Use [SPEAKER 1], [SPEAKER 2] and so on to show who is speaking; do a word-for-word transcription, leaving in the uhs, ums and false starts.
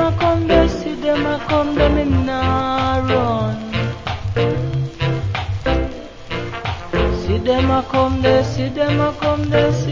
[SPEAKER 1] a come there, see them a come there, me nah run. See them a come there, see them a come there.